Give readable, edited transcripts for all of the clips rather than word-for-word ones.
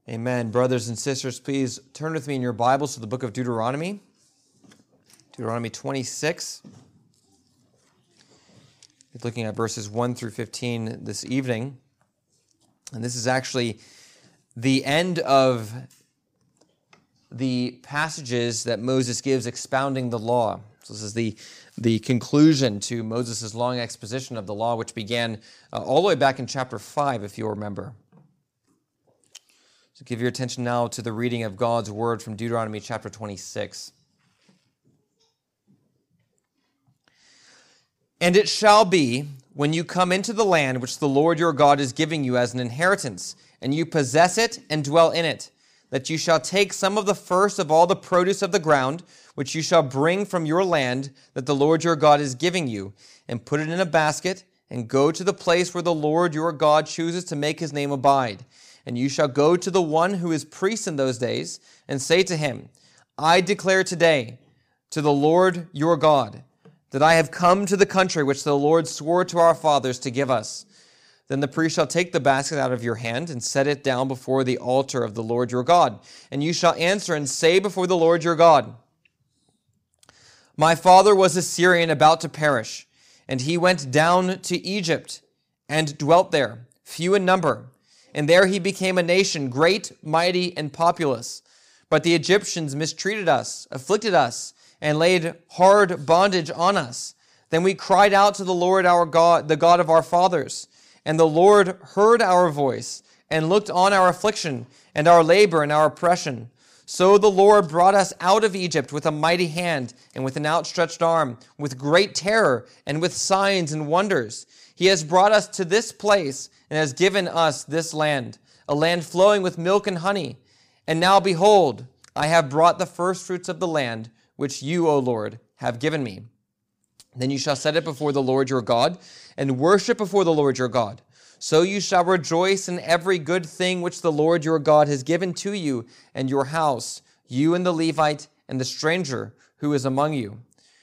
Amen. Brothers and sisters, please turn with me in your Bibles to the book of Deuteronomy. Deuteronomy 26. We're looking at verses 1 through 15 this evening. And this is actually the end of the passages that Moses gives expounding the law. So this is the conclusion to Moses' long exposition of the law, which began all the way back in chapter 5, if you'll remember. So give your attention now to the reading of God's word from Deuteronomy chapter 26. And it shall be, when you come into the land which the Lord your God is giving you as an inheritance, and you possess it and dwell in it, that you shall take some of the first of all the produce of the ground, which you shall bring from your land that the Lord your God is giving you, and put it in a basket, and go to the place where the Lord your God chooses to make his name abide. And you shall go to the one who is priest in those days, and say to him, I declare today to the Lord your God, that I have come to the country which the Lord swore to our fathers to give us. Then the priest shall take the basket out of your hand and set it down before the altar of the Lord your God. And you shall answer and say before the Lord your God, My father was a Syrian about to perish, and he went down to Egypt and dwelt there, few in number. And there he became a nation, great, mighty, and populous. But the Egyptians mistreated us, afflicted us, and laid hard bondage on us. Then we cried out to the Lord our God, the God of our fathers. And the Lord heard our voice, and looked on our affliction, and our labor, and our oppression. So the Lord brought us out of Egypt with a mighty hand, and with an outstretched arm, with great terror, and with signs and wonders. He has brought us to this place, and has given us this land, a land flowing with milk and honey. And now behold, I have brought the firstfruits of the land, which you, O Lord, have given me. Then you shall set it before the Lord your God, and worship before the Lord your God. So you shall rejoice in every good thing which the Lord your God has given to you and your house, you and the Levite and the stranger who is among you.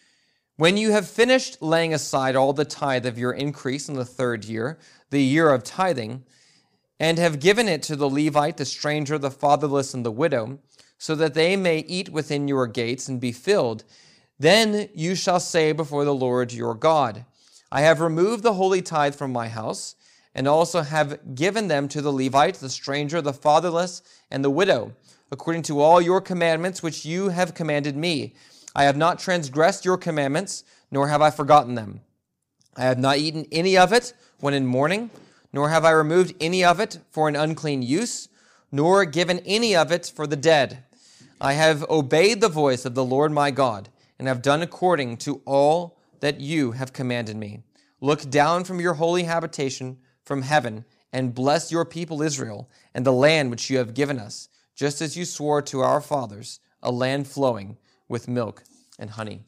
When you have finished laying aside all the tithe of your increase in the third year, the year of tithing, and have given it to the Levite, the stranger, the fatherless, and the widow, so that they may eat within your gates and be filled, then you shall say before the Lord your God, I have removed the holy tithe from my house, and also have given them to the Levite, the stranger, the fatherless, and the widow, according to all your commandments which you have commanded me. I have not transgressed your commandments, nor have I forgotten them. I have not eaten any of it when in mourning, nor have I removed any of it for an unclean use, nor given any of it for the dead. I have obeyed the voice of the Lord my God, and have done according to all that you have commanded me. Look down from your holy habitation from heaven, and bless your people Israel, and the land which you have given us, just as you swore to our fathers, a land flowing with milk and honey.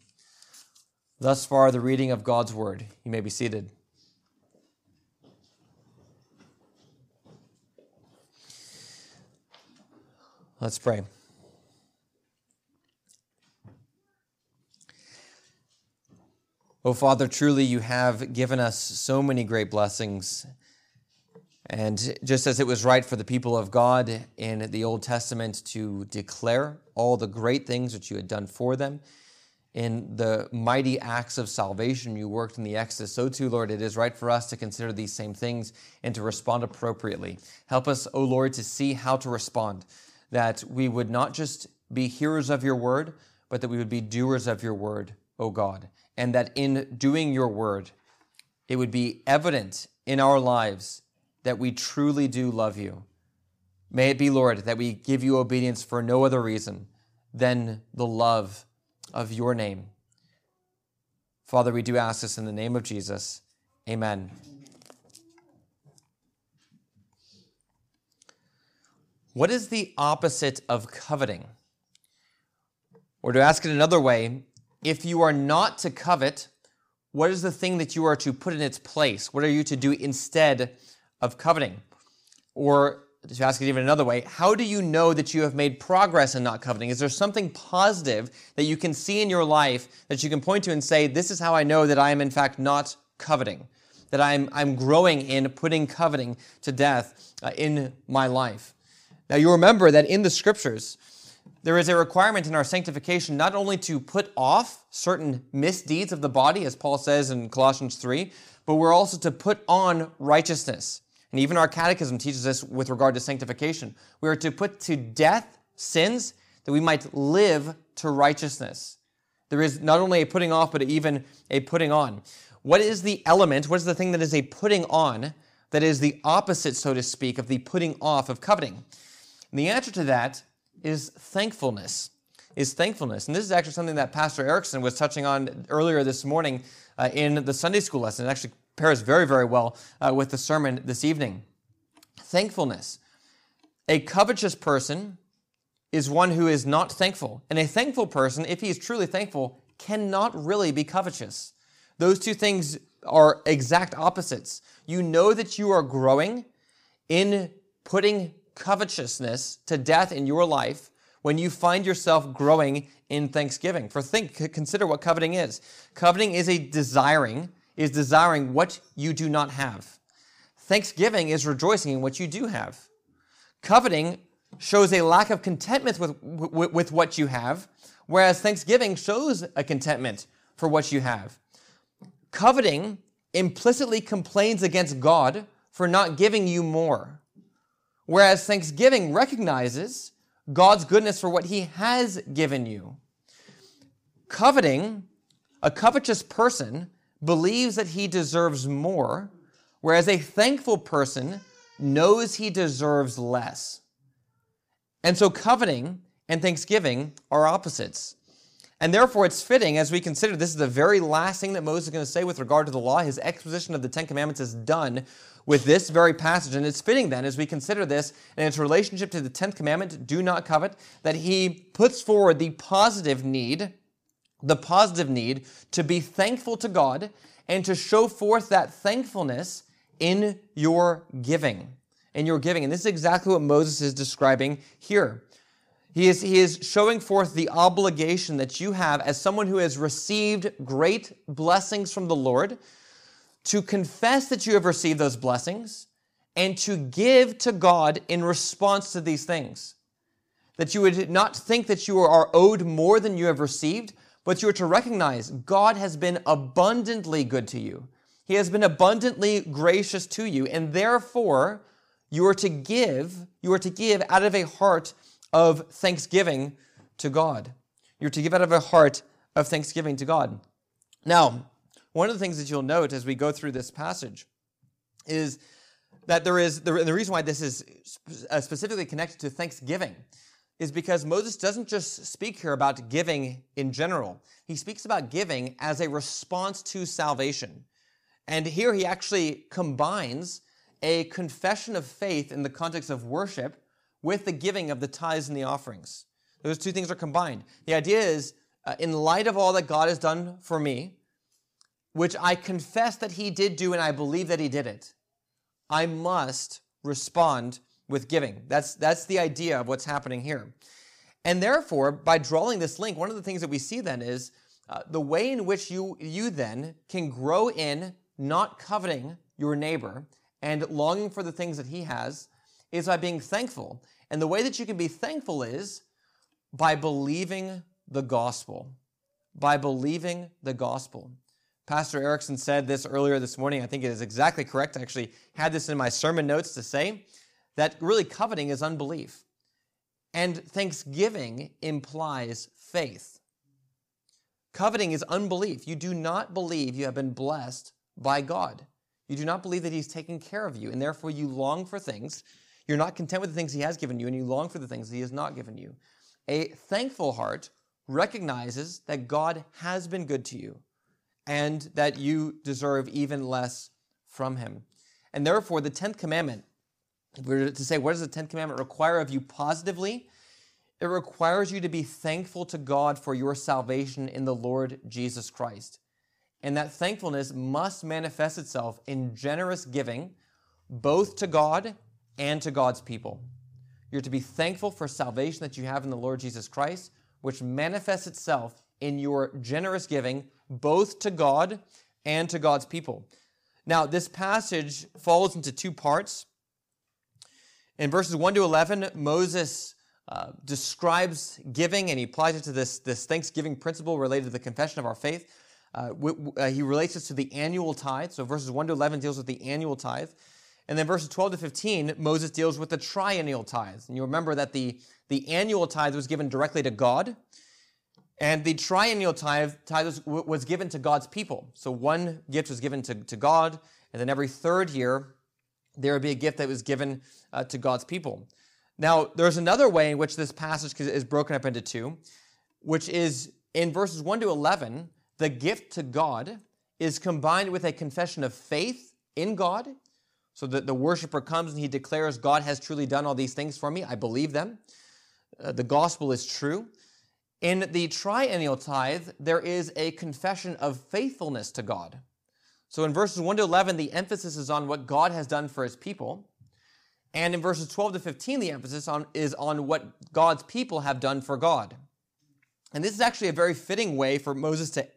Thus far, the reading of God's word. You may be seated. Let's pray. Oh, Father, truly you have given us so many great blessings. And just as it was right for the people of God in the Old Testament to declare all the great things that you had done for them, in the mighty acts of salvation you worked in the Exodus, so too, Lord, it is right for us to consider these same things and to respond appropriately. Help us, O Lord, to see how to respond, that we would not just be hearers of your word, but that we would be doers of your word, O God, and that in doing your word, it would be evident in our lives that we truly do love you. May it be, Lord, that we give you obedience for no other reason than the love of your name. Father, we do ask this in the name of Jesus. Amen. What is the opposite of coveting? Or to ask it another way, if you are not to covet, what is the thing that you are to put in its place? What are you to do instead of coveting? Or to ask it even another way, how do you know that you have made progress in not coveting? Is there something positive that you can see in your life that you can point to and say, this is how I know that I am in fact not coveting, that I'm growing in putting coveting to death in my life? Now you remember that in the scriptures, there is a requirement in our sanctification not only to put off certain misdeeds of the body, as Paul says in Colossians 3, but we're also to put on righteousness. And even our catechism teaches us with regard to sanctification. We are to put to death sins that we might live to righteousness. There is not only a putting off, but even a putting on. What is the element, what is the thing that is a putting on, that is the opposite, so to speak, of the putting off of coveting? And the answer to that is thankfulness. And this is actually something that Pastor Erickson was touching on earlier this morning in the Sunday school lesson. It actually pairs very, very well with the sermon this evening. Thankfulness. A covetous person is one who is not thankful. And a thankful person, if he is truly thankful, cannot really be covetous. Those two things are exact opposites. You know that you are growing in putting covetousness to death in your life when you find yourself growing in thanksgiving. Consider what coveting is. Coveting is desiring what you do not have. Thanksgiving is rejoicing in what you do have. Coveting shows a lack of contentment with what you have, whereas thanksgiving shows a contentment for what you have. Coveting implicitly complains against God for not giving you more, whereas thanksgiving recognizes God's goodness for what he has given you. Coveting, a covetous person believes that he deserves more, whereas a thankful person knows he deserves less. And so coveting and thanksgiving are opposites. And therefore it's fitting, as we consider this is the very last thing that Moses is going to say with regard to the law. His exposition of the Ten Commandments is done with this very passage. And it's fitting then, as we consider this and its relationship to the 10th commandment, do not covet, that he puts forward the positive need to be thankful to God and to show forth that thankfulness in your giving. And this is exactly what Moses is describing here. He is showing forth the obligation that you have as someone who has received great blessings from the Lord to confess that you have received those blessings and to give to God in response to these things. That you would not think that you are owed more than you have received, but you are to recognize God has been abundantly good to you. He has been abundantly gracious to you, and therefore you are to give out of a heart of thanksgiving to God. You're to give out of a heart of thanksgiving to God. Now, one of the things that you'll note as we go through this passage is that the reason why this is specifically connected to thanksgiving is because Moses doesn't just speak here about giving in general. He speaks about giving as a response to salvation. And here he actually combines a confession of faith in the context of worship with the giving of the tithes and the offerings. Those two things are combined. The idea is, in light of all that God has done for me, which I confess that he did do and I believe that he did it, I must respond with giving. That's the idea of what's happening here. And therefore, by drawing this link, one of the things that we see then is the way in which you then can grow in not coveting your neighbor and longing for the things that he has is by being thankful. And the way that you can be thankful is by believing the gospel. By believing the gospel. Pastor Erickson said this earlier this morning. I think it is exactly correct. I actually had this in my sermon notes to say that really coveting is unbelief. And thanksgiving implies faith. Coveting is unbelief. You do not believe you have been blessed by God. You do not believe that he's taking care of you, and therefore you long for things. You're not content with the things he has given you, and you long for the things he has not given you. A thankful heart recognizes that God has been good to you and that you deserve even less from him. And therefore, the 10th commandment, if we were to say, what does the 10th commandment require of you positively? It requires you to be thankful to God for your salvation in the Lord Jesus Christ. And that thankfulness must manifest itself in generous giving, both to God and to God's people. You're to be thankful for salvation that you have in the Lord Jesus Christ, which manifests itself in your generous giving, both to God and to God's people. Now, this passage falls into two parts. In verses 1 to 11, Moses describes giving, and he applies it to this Thanksgiving principle related to the confession of our faith. He relates this to the annual tithe. So verses 1 to 11 deals with the annual tithe. And then verses 12 to 15, Moses deals with the triennial tithe. And you remember that the annual tithe was given directly to God, and the triennial tithe was given to God's people. So one gift was given to God, and then every third year, there would be a gift that was given to God's people. Now, there's another way in which this passage is broken up into two, which is in verses 1 to 11, the gift to God is combined with a confession of faith in God. So that the worshiper comes and he declares, God has truly done all these things for me. I believe them. The gospel is true. In the triennial tithe, there is a confession of faithfulness to God. So in verses 1 to 11, the emphasis is on what God has done for his people. And in verses 12 to 15, the emphasis is on what God's people have done for God. And this is actually a very fitting way for Moses to,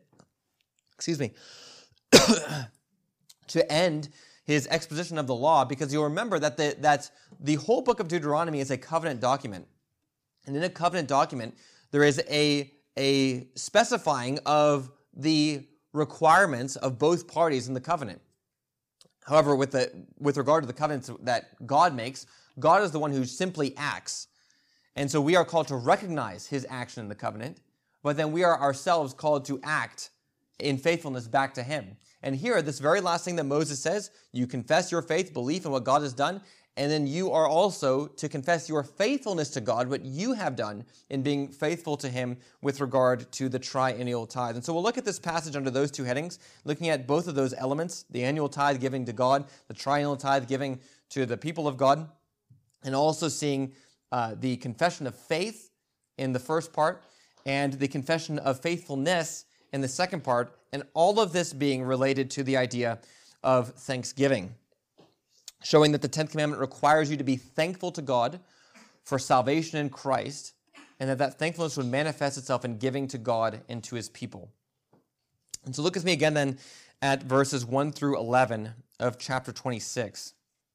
to end his exposition of the law, because you'll remember that the whole book of Deuteronomy is a covenant document. And in a covenant document, there is a specifying of the requirements of both parties in the covenant. However, with regard to the covenants that God makes, God is the one who simply acts. And so we are called to recognize his action in the covenant, but then we are ourselves called to act in faithfulness back to him. And here, this very last thing that Moses says, you confess your faith, belief in what God has done, and then you are also to confess your faithfulness to God, what you have done in being faithful to him with regard to the triennial tithe. And so we'll look at this passage under those two headings, looking at both of those elements, the annual tithe giving to God, the triennial tithe giving to the people of God, and also seeing the confession of faith in the first part and the confession of faithfulness in the second part, and all of this being related to the idea of thanksgiving, showing that the 10th commandment requires you to be thankful to God for salvation in Christ, and that thankfulness would manifest itself in giving to God and to his people. And so look with me again then at verses 1 through 11 of chapter 26.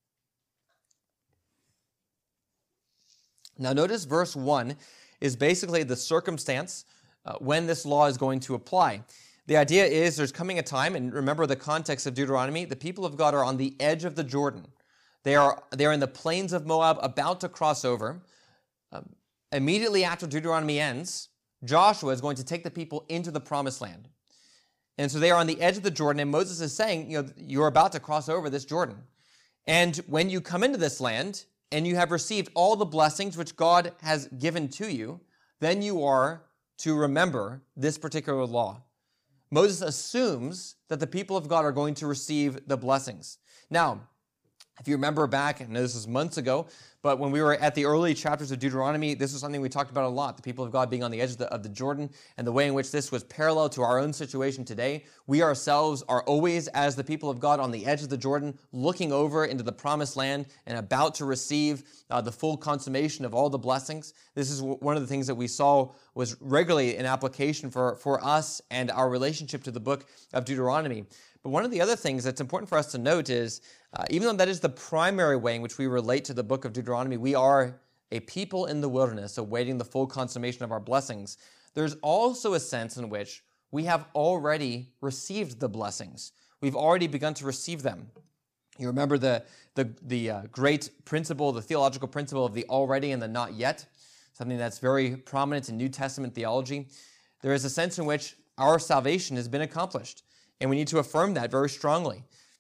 Now notice verse 1 is basically the circumstance when this law is going to apply. The idea is there's coming a time, and remember the context of Deuteronomy, the people of God are on the edge of the Jordan. They are in the plains of Moab, about to cross over. Immediately after Deuteronomy ends, Joshua is going to take the people into the promised land. And so they are on the edge of the Jordan, and Moses is saying, you're about to cross over this Jordan. And when you come into this land, and you have received all the blessings which God has given to you, then you are to remember this particular law. Moses assumes that the people of God are going to receive the blessings. Now, if you remember back, and this was months ago, but when we were at the early chapters of Deuteronomy, this was something we talked about a lot, the people of God being on the edge of the Jordan, and the way in which this was parallel to our own situation today. We ourselves are always, as the people of God, on the edge of the Jordan, looking over into the promised land and about to receive the full consummation of all the blessings. This is one of the things that we saw was regularly an application for us and our relationship to the book of Deuteronomy. But one of the other things that's important for us to note is, even though that is the primary way in which we relate to the book of Deuteronomy, we are a people in the wilderness awaiting the full consummation of our blessings. There's also a sense in which we have already received the blessings. We've already begun to receive them. You remember the great principle, the theological principle of the already and the not yet, something that's very prominent in New Testament theology. There is a sense in which our salvation has been accomplished, and we need to affirm that very strongly.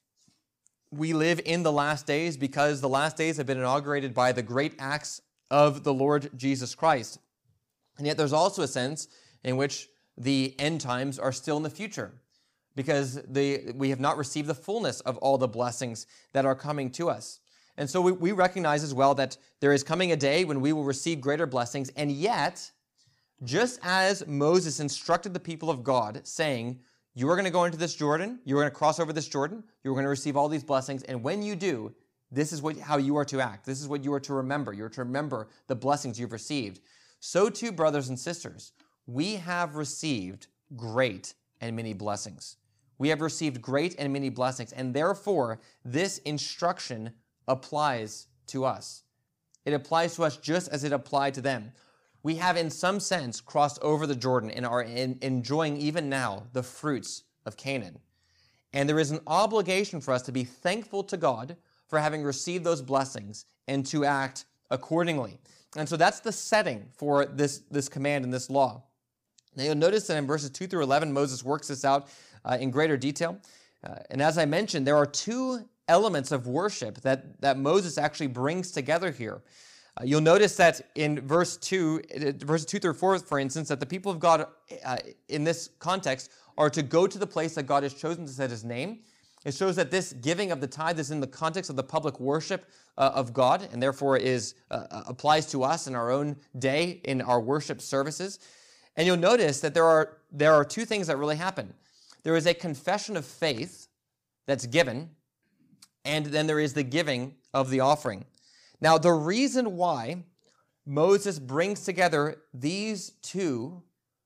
We live in the last days because the last days have been inaugurated by the great acts of the Lord Jesus Christ. And yet there's also a sense in which the end times are still in the future, because we have not received the fullness of all the blessings that are coming to us. And so we recognize as well that there is coming a day when we will receive greater blessings, and yet, just as Moses instructed the people of God, saying, you are going to go into this Jordan, you're going to cross over this Jordan, you're going to receive all these blessings, and when you do, this is how you are to act. This is what you are to remember. You're to remember the blessings you've received. So too, brothers and sisters, we have received great and many blessings. We have received great and many blessings, and therefore, this instruction applies to us. It applies to us just as it applied to them. We have, in some sense, crossed over the Jordan and are enjoying even now the fruits of Canaan. And there is an obligation for us to be thankful to God for having received those blessings and to act accordingly. And so that's the setting for this command and this law. Now you'll notice that in verses 2 through 11, Moses works this out in greater detail. And as I mentioned, there are two elements of worship that Moses actually brings together here. You'll notice that in verses 2 through 4, for instance, that the people of God in this context are to go to the place that God has chosen to set his name. It shows that this giving of the tithe is in the context of the public worship of God, and therefore applies to us in our own day in our worship services. And you'll notice that there are two things that really happen. There is a confession of faith that's given, and then there is the giving of the offering. Now, the reason why Moses brings together these two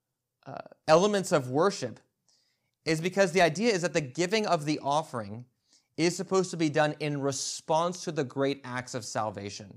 elements of worship is because the idea is that the giving of the offering is supposed to be done in response to the great acts of salvation.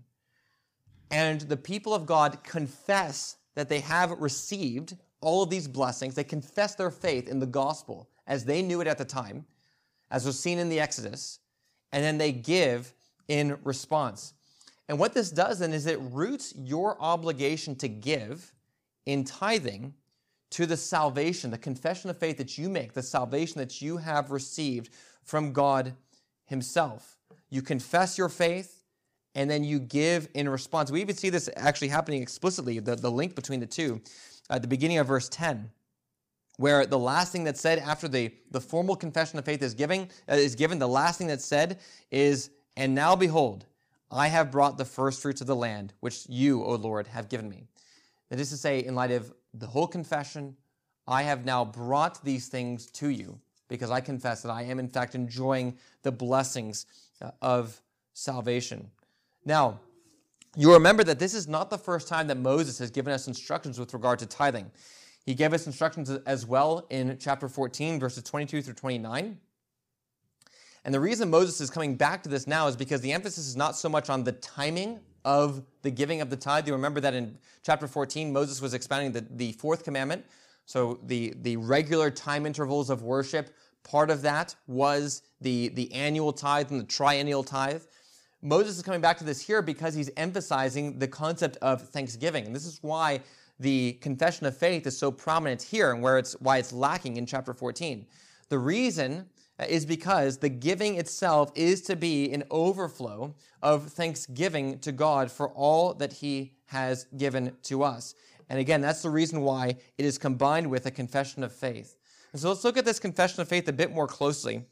And the people of God confess that they have received all of these blessings. They confess their faith in the gospel as they knew it at the time, as was seen in the Exodus, and then they give in response. And what this does then is it roots your obligation to give in tithing to the salvation, the confession of faith that you make, the salvation that you have received from God himself. You confess your faith, and then you give in response. We even see this actually happening explicitly, the link between the two, at the beginning of verse 10, where the last thing that's said after the formal confession of faith is given, the last thing that's said is, "And now behold, I have brought the first fruits of the land, which you, O Lord, have given me." That is to say, in light of the whole confession, I have now brought these things to you because I confess that I am in fact enjoying the blessings of salvation. Now, you remember that this is not the first time that Moses has given us instructions with regard to tithing. He gave us instructions as well in chapter 14, verses 22 through 29. And the reason Moses is coming back to this now is because the emphasis is not so much on the timing of the giving of the tithe. You remember that in chapter 14, Moses was expounding the fourth commandment. So the regular time intervals of worship, part of that was the annual tithe and the triennial tithe. Moses is coming back to this here because he's emphasizing the concept of thanksgiving. And this is why the confession of faith is so prominent here and why it's lacking in chapter 14. The reason is because the giving itself is to be an overflow of thanksgiving to God for all that he has given to us. And again, that's the reason why it is combined with a confession of faith. And so let's look at this confession of faith a bit more closely.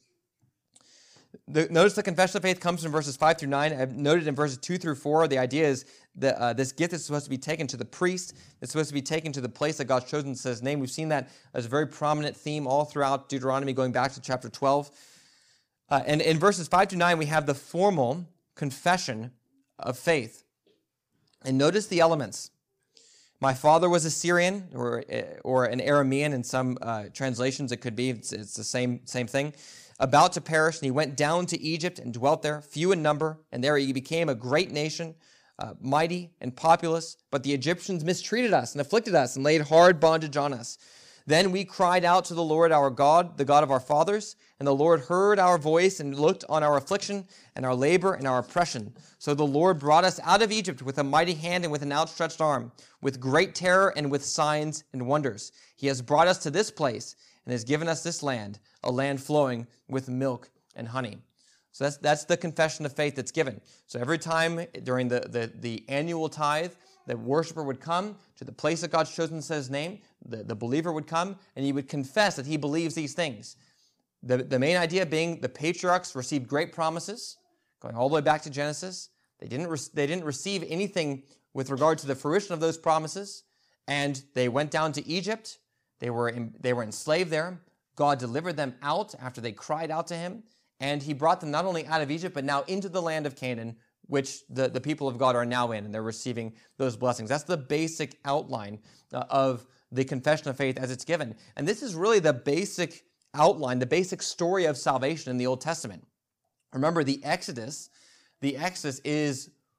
Notice the confession of faith comes in verses 5 through 9. I've noted in verses 2 through 4, the idea is that this gift is supposed to be taken to the priest. It's supposed to be taken to the place that God's chosen to set his name. We've seen that as a very prominent theme all throughout Deuteronomy, going back to chapter 12. And in verses 5 through 9, we have the formal confession of faith. And notice the elements. My father was a Syrian or an Aramean. In some translations, it could be. It's the same thing. About to perish, and he went down to Egypt and dwelt there, few in number, and there he became a great nation, mighty and populous. But the Egyptians mistreated us and afflicted us and laid hard bondage on us. Then we cried out to the Lord our God, the God of our fathers, and the Lord heard our voice and looked on our affliction and our labor and our oppression. So the Lord brought us out of Egypt with a mighty hand and with an outstretched arm, with great terror and with signs and wonders. He has brought us to this place and has given us this land, a land flowing with milk and honey. So that's the confession of faith that's given. So every time during the annual tithe, the worshiper would come to the place that God's chosen to set his name, the believer would come, and he would confess that he believes these things. The main idea being the patriarchs received great promises, going all the way back to Genesis. They didn't receive anything with regard to the fruition of those promises, and they went down to Egypt. They were enslaved there. God delivered them out after they cried out to him, and he brought them not only out of Egypt, but now into the land of Canaan, which the people of God are now in, and they're receiving those blessings. That's the basic outline of the confession of faith as it's given. And this is really the basic outline, the basic story of salvation in the Old Testament. Remember, the Exodus is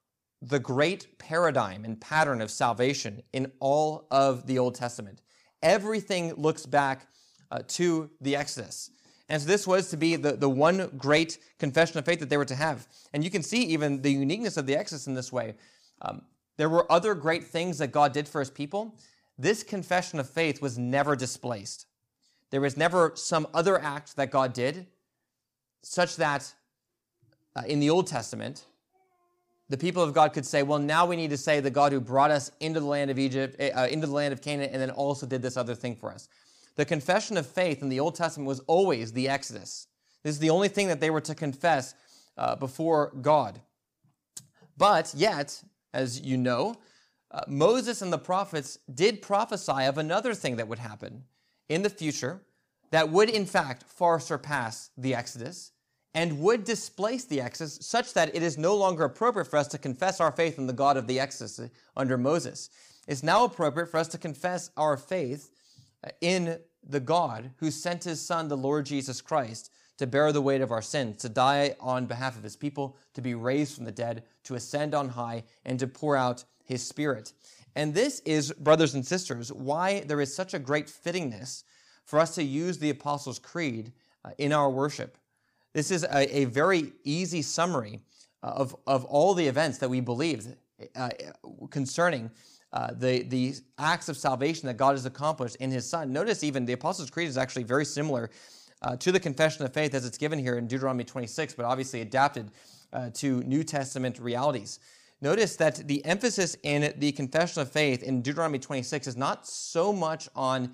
the great paradigm and pattern of salvation in all of the Old Testament. Everything looks back to the Exodus. And so this was to be the one great confession of faith that they were to have. And you can see even the uniqueness of the Exodus in this way. There were other great things that God did for his people. This confession of faith was never displaced. There was never some other act that God did, such that in the Old Testament, the people of God could say, well, now we need to say the God who brought us into the land of Egypt, into the land of Canaan, and then also did this other thing for us. The confession of faith in the Old Testament was always the Exodus. This is the only thing that they were to confess before God. But yet, as you know, Moses and the prophets did prophesy of another thing that would happen in the future that would, in fact, far surpass the Exodus and would displace the Exodus such that it is no longer appropriate for us to confess our faith in the God of the Exodus under Moses. It's now appropriate for us to confess our faith in the God who sent his Son, the Lord Jesus Christ, to bear the weight of our sins, to die on behalf of his people, to be raised from the dead, to ascend on high, and to pour out his Spirit. And this is, brothers and sisters, why there is such a great fittingness for us to use the Apostles' Creed in our worship. This is a very easy summary of all the events that we believe concerning the acts of salvation that God has accomplished in his Son. Notice even the Apostles' Creed is actually very similar to the Confession of Faith as it's given here in Deuteronomy 26, but obviously adapted to New Testament realities. Notice that the emphasis in the Confession of Faith in Deuteronomy 26 is not so much on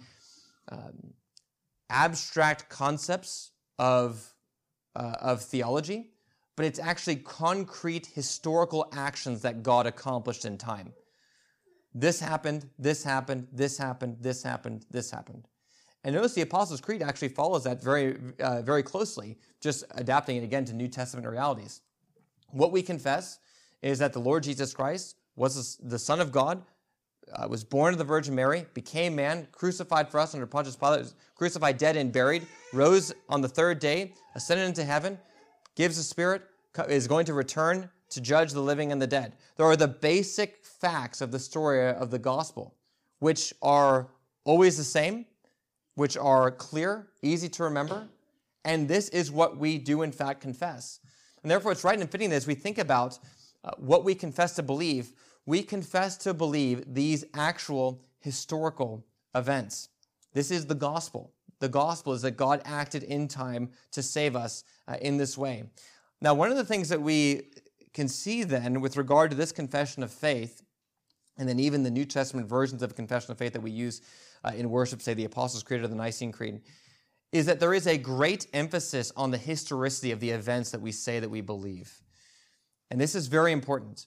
abstract concepts of theology, but it's actually concrete historical actions that God accomplished in time. This happened, this happened, this happened, this happened, this happened. And notice the Apostles' Creed actually follows that very closely, just adapting it again to New Testament realities. What we confess is that the Lord Jesus Christ was the Son of God, was born of the Virgin Mary, became man, crucified for us under Pontius Pilate, crucified, dead, and buried, rose on the third day, ascended into heaven, gives the Spirit, is going to return to judge the living and the dead. There are the basic facts of the story of the gospel, which are always the same, which are clear, easy to remember, and this is what we do in fact confess. And therefore it's right and fitting that as we think about what we confess to believe, we confess to believe these actual historical events. This is the gospel. The gospel is that God acted in time to save us in this way. Now, one of the things that we can see then with regard to this confession of faith, and then even the New Testament versions of confession of faith that we use in worship, say the Apostles' Creed or the Nicene Creed, is that there is a great emphasis on the historicity of the events that we say that we believe. And this is very important.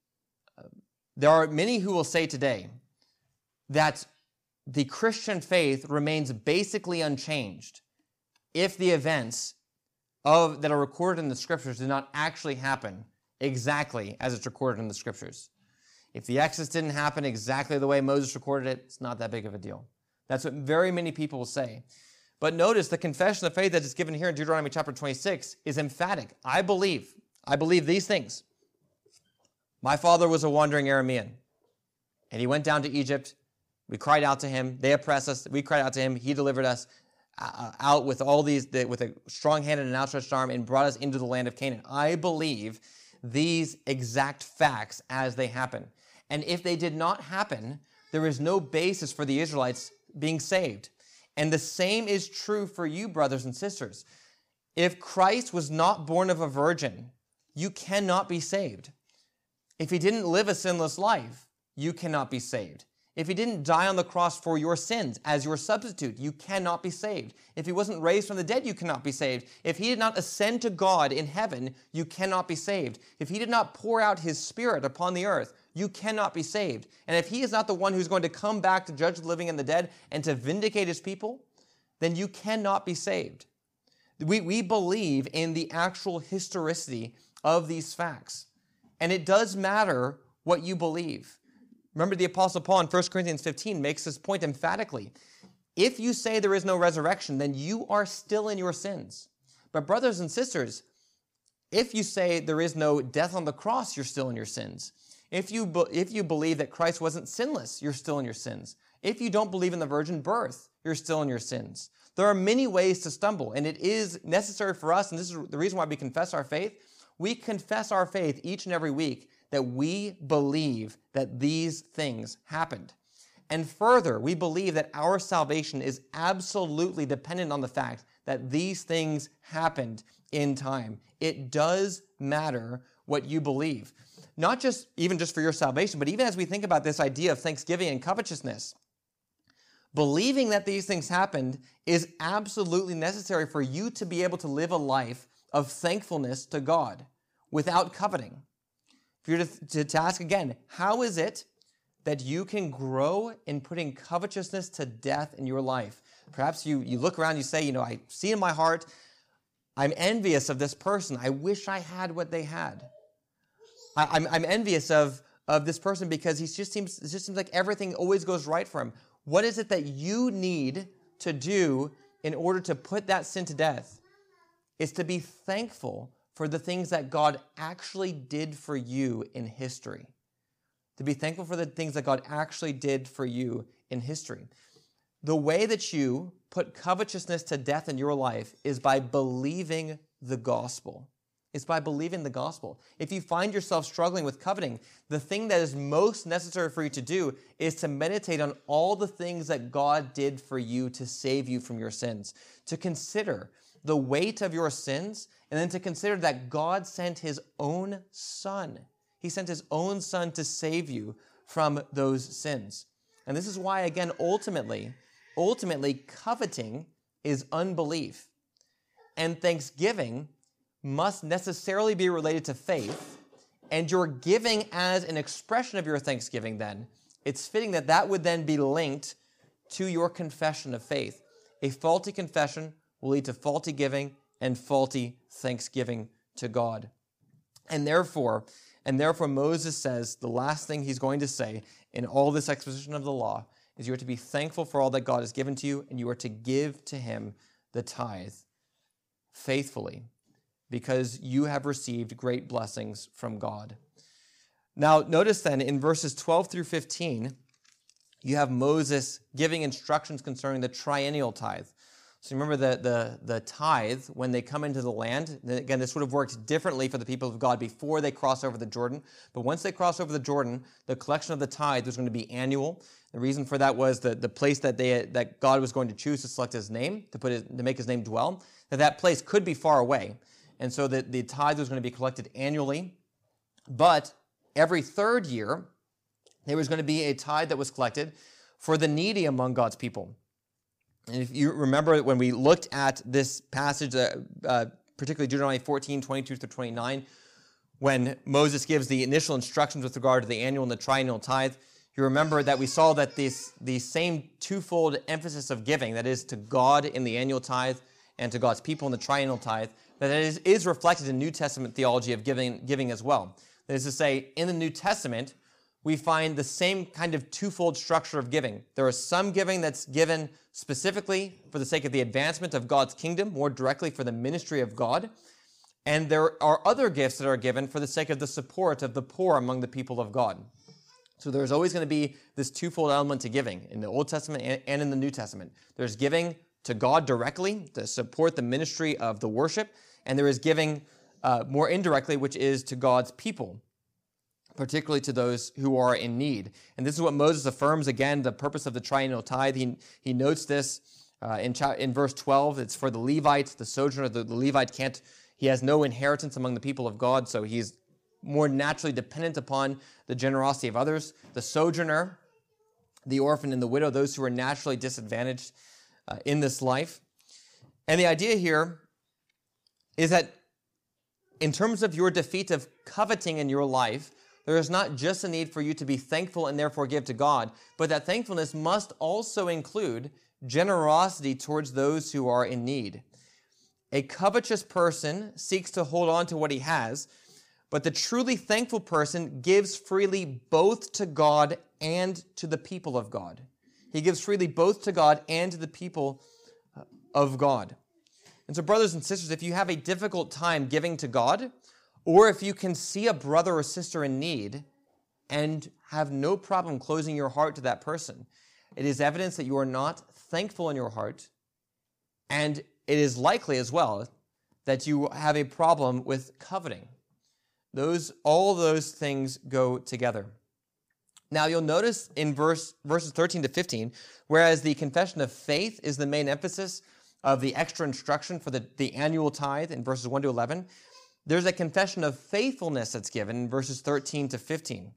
There are many who will say today that the Christian faith remains basically unchanged if the events that are recorded in the Scriptures do not actually happen exactly as it's recorded in the Scriptures. If the Exodus didn't happen exactly the way Moses recorded it, it's not that big of a deal. That's what very many people will say. But notice the confession of faith that is given here in Deuteronomy chapter 26 is emphatic. I believe these things. My father was a wandering Aramean, and he went down to Egypt. We cried out to him. They oppressed us. We cried out to him. He delivered us out with with a strong hand and an outstretched arm and brought us into the land of Canaan. I believe these exact facts as they happen. And if they did not happen, there is no basis for the Israelites being saved. And the same is true for you, brothers and sisters. If Christ was not born of a virgin, you cannot be saved. If he didn't live a sinless life, you cannot be saved. If he didn't die on the cross for your sins as your substitute, you cannot be saved. If he wasn't raised from the dead, you cannot be saved. If he did not ascend to God in heaven, you cannot be saved. If he did not pour out his Spirit upon the earth, you cannot be saved. And if he is not the one who's going to come back to judge the living and the dead and to vindicate his people, then you cannot be saved. We believe in the actual historicity of these facts. And it does matter what you believe. Remember, the Apostle Paul in 1 Corinthians 15 makes this point emphatically. If you say there is no resurrection, then you are still in your sins. But brothers and sisters, if you say there is no death on the cross, you're still in your sins. If you believe that Christ wasn't sinless, you're still in your sins. If you don't believe in the virgin birth, you're still in your sins. There are many ways to stumble, and it is necessary for us, and this is the reason why we confess our faith. We confess our faith each and every week that we believe that these things happened. And further, we believe that our salvation is absolutely dependent on the fact that these things happened in time. It does matter what you believe. Not just for your salvation, but even as we think about this idea of thanksgiving and covetousness, believing that these things happened is absolutely necessary for you to be able to live a life of thankfulness to God without coveting. If you're to ask again, how is it that you can grow in putting covetousness to death in your life? Perhaps you look around, you say, I see in my heart, I'm envious of this person. I wish I had what they had. I'm envious of this person because it just seems like everything always goes right for him. What is it that you need to do in order to put that sin to death? Is to be thankful for the things that God actually did for you in history. To be thankful for the things that God actually did for you in history. The way that you put covetousness to death in your life is by believing the gospel. It's by believing the gospel. If you find yourself struggling with coveting, the thing that is most necessary for you to do is to meditate on all the things that God did for you to save you from your sins. To consider the weight of your sins, and then to consider that God sent his own son. He sent his own son to save you from those sins. And this is why, again, ultimately, coveting is unbelief. And thanksgiving must necessarily be related to faith, and your giving as an expression of your thanksgiving then, it's fitting that would then be linked to your confession of faith. A faulty confession will lead to faulty giving and faulty thanksgiving to God. And therefore Moses says the last thing he's going to say in all this exposition of the law is you are to be thankful for all that God has given to you, and you are to give to him the tithe faithfully, because you have received great blessings from God. Now, notice then in verses 12 through 15, you have Moses giving instructions concerning the triennial tithe. So remember the tithe, when they come into the land, again, this would have worked differently for the people of God before they cross over the Jordan. But once they cross over the Jordan, the collection of the tithe was going to be annual. The reason for that was the place that God was going to choose to select his name, to make his name dwell, that place could be far away. And so the tithe was going to be collected annually. But every third year, there was going to be a tithe that was collected for the needy among God's people. And if you remember when we looked at this passage, particularly Deuteronomy 14, 22 through 29, when Moses gives the initial instructions with regard to the annual and the triennial tithe, you remember that we saw that the same twofold emphasis of giving, that is to God in the annual tithe and to God's people in the triennial tithe, that is reflected in New Testament theology of giving as well. That is to say, in the New Testament, we find the same kind of twofold structure of giving. There is some giving that's given specifically for the sake of the advancement of God's kingdom, more directly for the ministry of God. And there are other gifts that are given for the sake of the support of the poor among the people of God. So there's always going to be this twofold element to giving in the Old Testament and in the New Testament. There's giving to God directly to support the ministry of the worship, and there is giving more indirectly, which is to God's people, particularly to those who are in need. And this is what Moses affirms, again, the purpose of the triennial tithe. He notes this in verse 12. It's for the Levite, the sojourner. The Levite he has no inheritance among the people of God, so he's more naturally dependent upon the generosity of others. The sojourner, the orphan, and the widow, those who are naturally disadvantaged in this life. And the idea here is that in terms of your defeat of coveting in your life, there is not just a need for you to be thankful and therefore give to God, but that thankfulness must also include generosity towards those who are in need. A covetous person seeks to hold on to what he has, but the truly thankful person gives freely both to God and to the people of God. He gives freely both to God and to the people of God. And so, brothers and sisters, if you have a difficult time giving to God, or if you can see a brother or sister in need, and have no problem closing your heart to that person. It is evidence that you are not thankful in your heart, and it is likely as well that you have a problem with coveting. All those things go together. Now you'll notice in verses 13 to 15, whereas the confession of faith is the main emphasis of the extra instruction for the annual tithe in verses 1 to 11, there's a confession of faithfulness that's given in verses 13 to 15.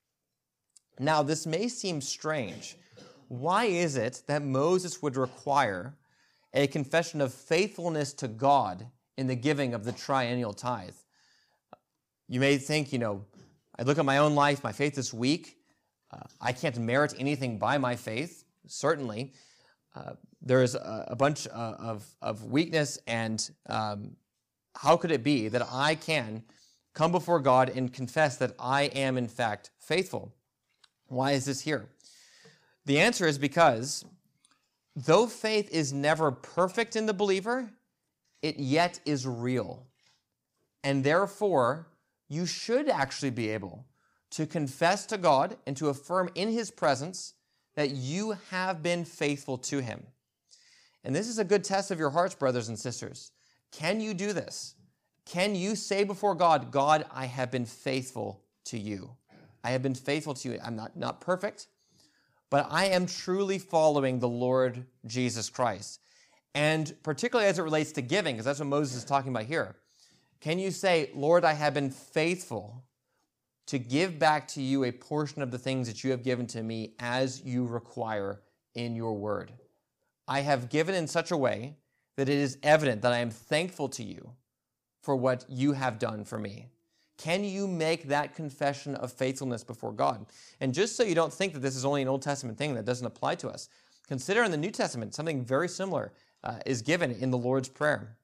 Now this may seem strange. Why is it that Moses would require a confession of faithfulness to God in the giving of the triennial tithe? You may think, I look at my own life, my faith is weak. I can't merit anything by my faith. Certainly, there is a bunch of weakness, and how could it be that I can come before God and confess that I am in fact faithful? Why is this here? The answer is because though faith is never perfect in the believer, it yet is real. And therefore, you should actually be able to confess to God and to affirm in His presence that you have been faithful to Him. And this is a good test of your hearts, brothers and sisters. Can you do this? Can you say before God, God, I have been faithful to you. I have been faithful to you. I'm not perfect, but I am truly following the Lord Jesus Christ. And particularly as it relates to giving, because that's what Moses is talking about here. Can you say, Lord, I have been faithful to give back to you a portion of the things that you have given to me as you require in your word? I have given in such a way that it is evident that I am thankful to you for what you have done for me. Can you make that confession of faithfulness before God? And just so you don't think that this is only an Old Testament thing that doesn't apply to us, consider in the New Testament something very similar is given in the Lord's Prayer.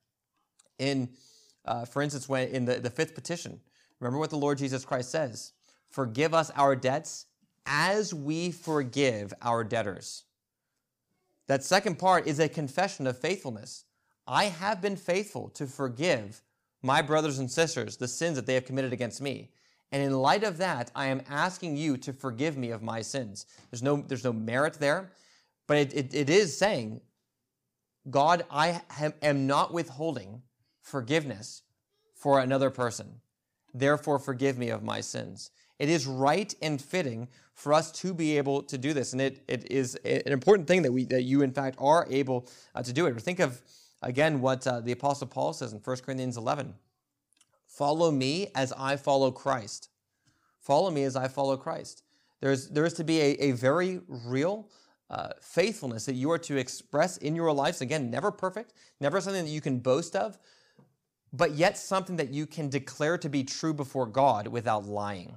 For instance, when in the fifth petition, remember what the Lord Jesus Christ says: forgive us our debts as we forgive our debtors. That second part is a confession of faithfulness. I have been faithful to forgive my brothers and sisters the sins that they have committed against me. And in light of that, I am asking you to forgive me of my sins. There's no merit there, but it is saying, God, I am not withholding forgiveness for another person. Therefore, forgive me of my sins. It is right and fitting for us to be able to do this. And it is an important thing that you, in fact, are able to do it. Or think of, again, what the Apostle Paul says in 1 Corinthians 11. Follow me as I follow Christ. Follow me as I follow Christ. There is to be a very real faithfulness that you are to express in your lives. Again, never perfect, never something that you can boast of, but yet something that you can declare to be true before God without lying.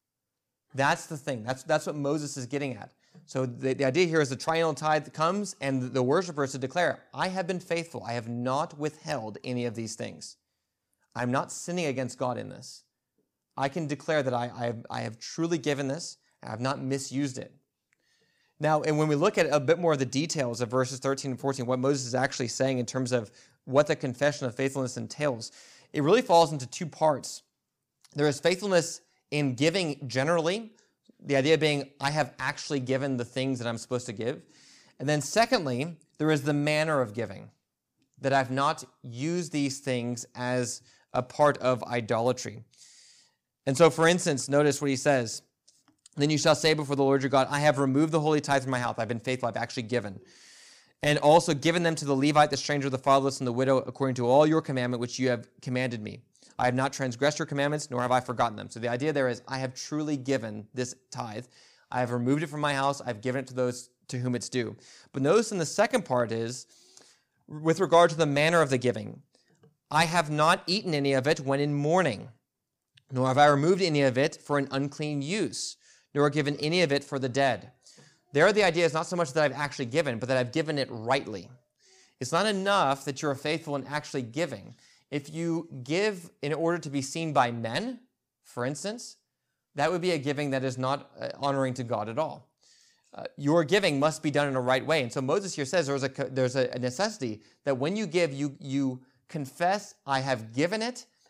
That's the thing. That's what Moses is getting at. So the idea here is the triennial tithe comes and the worshiper is to declare, I have been faithful. I have not withheld any of these things. I'm not sinning against God in this. I can declare that I have truly given this. I have not misused it. Now, and when we look at a bit more of the details of verses 13 and 14, what Moses is actually saying in terms of what the confession of faithfulness entails, it really falls into two parts. There is faithfulness in giving generally, the idea being I have actually given the things that I'm supposed to give. And then secondly, there is the manner of giving, that I've not used these things as a part of idolatry. And so, for instance, notice what he says. Then you shall say before the Lord your God, I have removed the holy tithe from my house. I've been faithful. I've actually given. And also given them to the Levite, the stranger, the fatherless, and the widow, according to all your commandment, which you have commanded me. I have not transgressed your commandments, nor have I forgotten them. So the idea there is, I have truly given this tithe. I have removed it from my house. I've given it to those to whom it's due. But notice in the second part is, with regard to the manner of the giving, I have not eaten any of it when in mourning, nor have I removed any of it for an unclean use, nor given any of it for the dead. There, the idea is not so much that I've actually given, but that I've given it rightly. It's not enough that you're faithful in actually giving. If you give in order to be seen by men, for instance, that would be a giving that is not honoring to God at all. Your giving must be done in a right way. And so Moses here says there's a necessity that when you give, you confess, I have given it,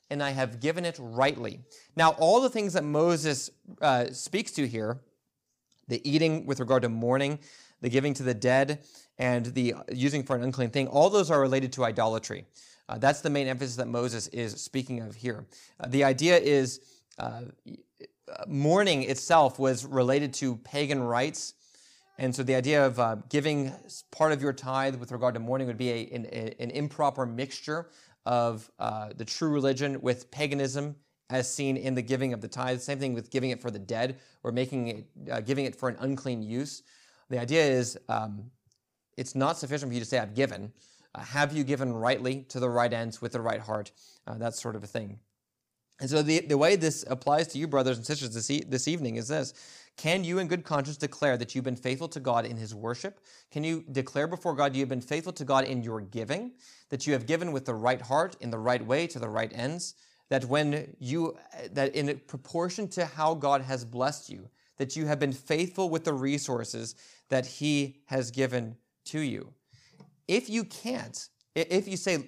and I have given it rightly. Now, all the things that Moses speaks to here, the eating with regard to mourning, the giving to the dead, and the using for an unclean thing, all those are related to idolatry. That's the main emphasis that Moses is speaking of here. The idea is mourning itself was related to pagan rites. And so the idea of giving part of your tithe with regard to mourning would be an improper mixture of the true religion with paganism, as seen in the giving of the tithe. Same thing with giving it for the dead, or giving it for an unclean use. The idea is it's not sufficient for you to say, I've given. Have you given rightly to the right ends with the right heart? That sort of a thing. And so the way this applies to you, brothers and sisters, this evening is this. Can you in good conscience declare that you've been faithful to God in his worship? Can you declare before God you have been faithful to God in your giving? That you have given with the right heart, in the right way, to the right ends? That that in proportion to how God has blessed you, that you have been faithful with the resources that he has given to you? If you can't, if you say,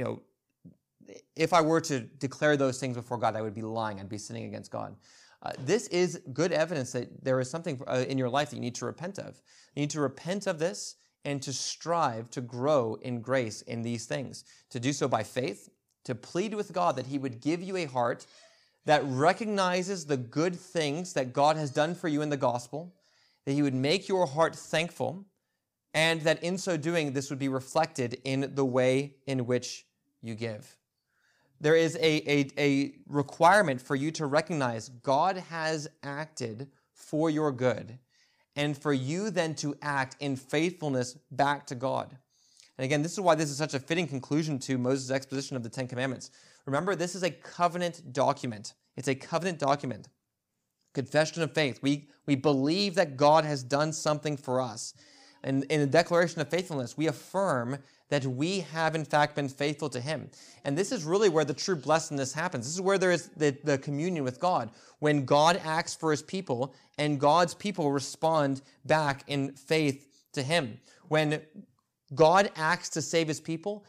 if I were to declare those things before God, I would be lying. I'd be sinning against God. This is good evidence that there is something in your life that you need to repent of. You need to repent of this and to strive to grow in grace in these things. To do so by faith, to plead with God that he would give you a heart that recognizes the good things that God has done for you in the gospel, that he would make your heart thankful, and that in so doing, this would be reflected in the way in which you give. There is a requirement for you to recognize God has acted for your good, and for you then to act in faithfulness back to God. And again, this is why this is such a fitting conclusion to Moses' exposition of the Ten Commandments. Remember, this is a covenant document. It's a covenant document. Confession of faith. We believe that God has done something for us. And in the declaration of faithfulness, we affirm that we have in fact been faithful to him. And this is really where the true blessedness happens. This is where there is the communion with God. When God acts for his people and God's people respond back in faith to him. When God acts to save his people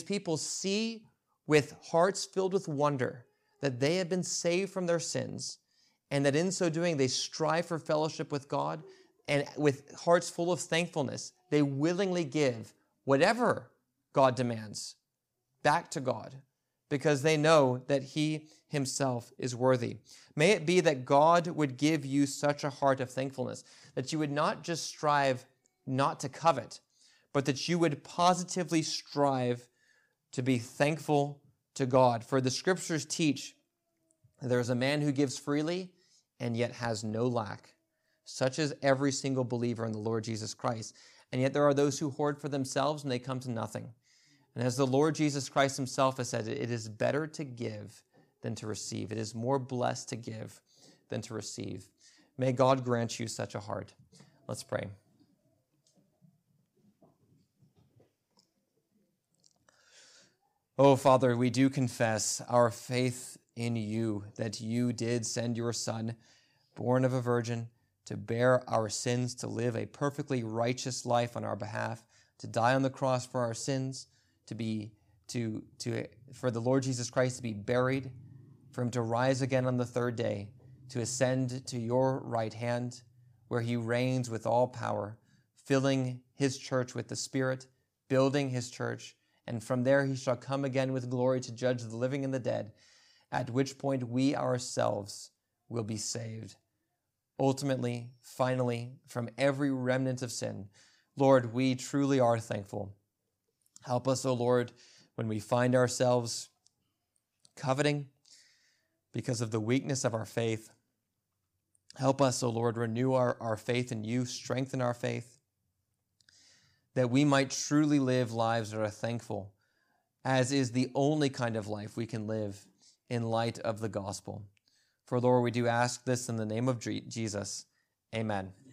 see with hearts filled with wonder that they have been saved from their sins, and that in so doing they strive for fellowship with God, and with hearts full of thankfulness, they willingly give whatever God demands back to God, because they know that he himself is worthy. May it be that God would give you such a heart of thankfulness, that you would not just strive not to covet, but that you would positively strive to be thankful to God. For the scriptures teach that there is a man who gives freely and yet has no lack. Such is every single believer in the Lord Jesus Christ. And yet there are those who hoard for themselves and they come to nothing. And as the Lord Jesus Christ himself has said, it is better to give than to receive. It is more blessed to give than to receive. May God grant you such a heart. Let's pray. Oh, Father, we do confess our faith in you, that you did send your Son, born of a virgin, to bear our sins, to live a perfectly righteous life on our behalf, to die on the cross for our sins, for the Lord Jesus Christ to be buried, for him to rise again on the third day, to ascend to your right hand, where he reigns with all power, filling his church with the Spirit, building his church, and from there he shall come again with glory to judge the living and the dead, at which point we ourselves will be saved. Ultimately, finally, from every remnant of sin. Lord, we truly are thankful. Help us, O Lord, when we find ourselves coveting because of the weakness of our faith. Help us, O Lord, renew our faith in you, strengthen our faith, that we might truly live lives that are thankful, as is the only kind of life we can live in light of the gospel. For Lord, we do ask this in the name of Jesus. Amen.